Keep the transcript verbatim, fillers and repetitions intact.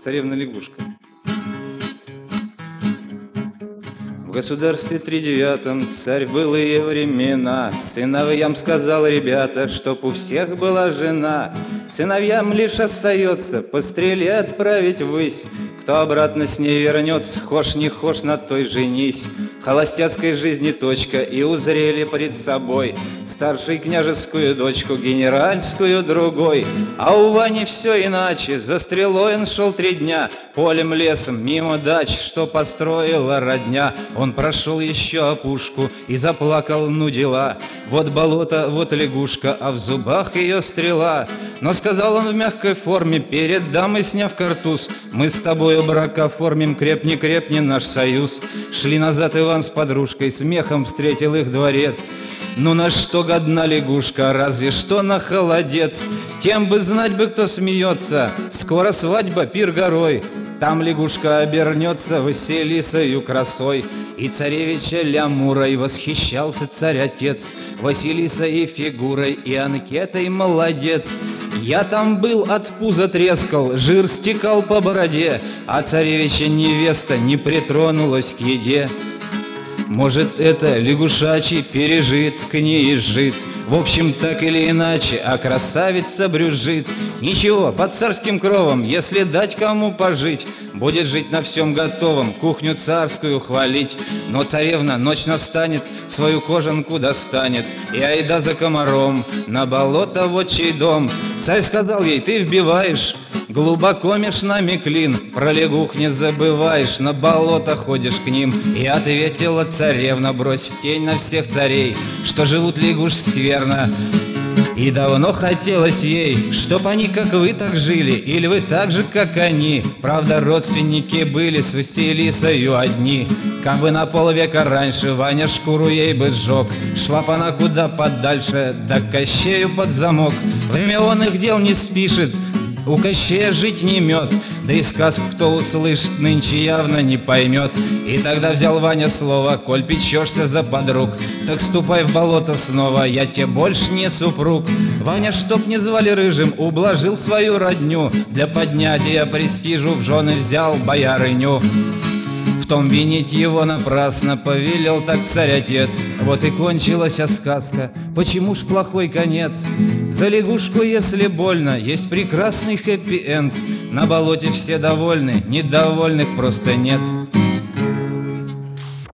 Царевна-лягушка. В государстве тридевятом царь былые времена сыновьям сказал: ребята, чтоб у всех была жена. Сыновьям лишь остается по стреле отправить ввысь. Кто обратно с ней вернется, хошь не хошь, на той женись. Холостяцкой жизни точка, и узрели пред собой старшей княжескую дочку, генеральскую другой. А у Вани все иначе, за стрелой он шел три дня, полем, лесом, мимо дач, что построила родня. Он прошел еще опушку и заплакал, ну дела. Вот болото, вот лягушка, а в зубах ее стрела. Но сказал он в мягкой форме, перед дамой сняв картуз: мы с тобою брак оформим, крепни, крепни наш союз. Шли назад Иван с подружкой, смехом встретил их дворец. Ну на что годна лягушка, разве что на холодец. Тем бы знать бы, кто смеется, скоро свадьба, пир горой. Там лягушка обернется Василисою красой. И царевича Лямурой восхищался царь-отец, Василисой фигурой и анкетой молодец. Я там был, от пуза трескал, жир стекал по бороде, а царевича невеста не притронулась к еде. Может, это лягушачий пережит, к ней изжит. В общем, так или иначе, а красавица брюзжит. Ничего, под царским кровом, если дать кому пожить, будет жить на всем готовом, кухню царскую хвалить. Но царевна ночь настанет, свою кожанку достанет, и айда за комаром на болото в отчий дом. Царь сказал ей: ты вбиваешь глубоко меж нами клин, про лягух не забываешь, на болото ходишь к ним. И ответила царевна, брось в тень на всех царей, что живут лягуши скверно. И давно хотелось ей, чтоб они, как вы, так жили, или вы так же, как они. Правда, родственники были с Василисою одни. Как бы на полвека раньше Ваня шкуру ей бы сжег, шла б она куда подальше, да к Кощею под замок. Время он их дел не спишет, у Кощея жить не мед, да и сказку кто услышит, нынче явно не поймет. И тогда взял Ваня слово: коль печешься за подруг, так ступай в болото снова, я тебе больше не супруг. Ваня, чтоб не звали рыжим, ублажил свою родню, для поднятия престижу в жены взял боярыню. В том винить его напрасно повелел так царь-отец. Вот и кончилась сказка, почему ж плохой конец? За лягушку, если больно, есть прекрасный хэппи-энд. На болоте все довольны, недовольных просто нет.